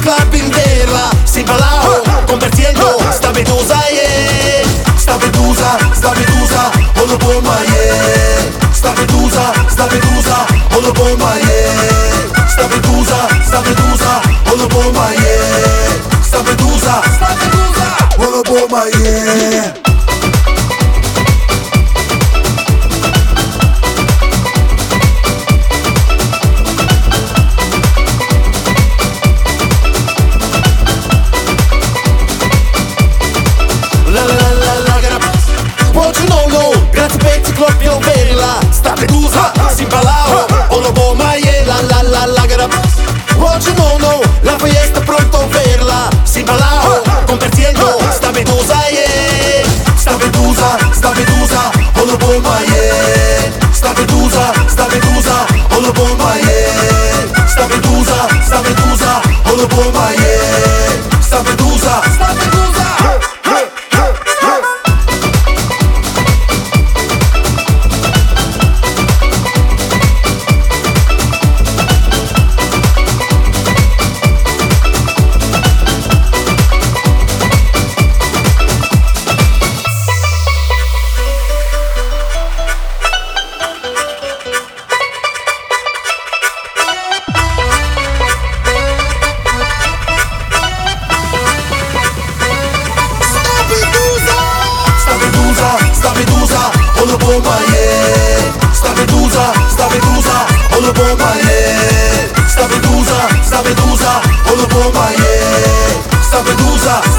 club in verla, si balao, compartiendo sta vedusa, yeah. Sta vedusa, all up on my yeah. Sta vedusa, all up on my yeah. Sta vedusa, all up on my yeah. Sta vedusa, all up on my yeah. Grazie pezzi club io verila. Sta vedusa, si balao, all up on my yeah. La gara. Oggi no, la fiesta pronto verla. Si balao, compartiendo sta vedusa, yeah. Sta vedusa, all up on my yeah. Sta vedusa, all up on my yeah. Sta vedusa, all up on my yeah. Sta vedusa. Sta vedusa, all up on my yeah. Sta vedusa, all up on my yeah. Sta vedusa, all up on my yeah. Sta vedusa.